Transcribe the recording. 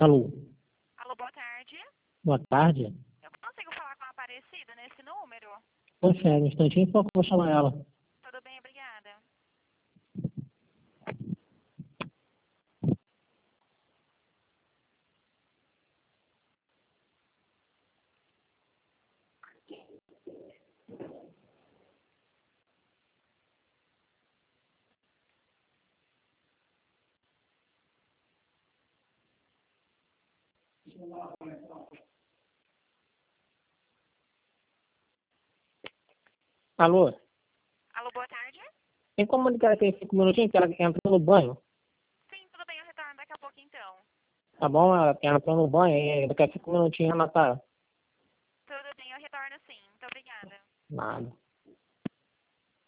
Alô, Alô, boa tarde. boa tarde. Eu consigo falar com a Aparecida nesse número? Consegue, um instantinho, só que eu vou chamar ela. Tudo bem, obrigada. Alô, Alô, boa tarde. tem como ligar aqui 5 minutinhos que ela entrou no banho? Sim, tudo bem, eu retorno daqui a pouco então. Tá bom? Ela entrou no banho e daqui a 5 minutinhos ela tá. Tudo bem, eu retorno sim. Muito obrigada. Nada.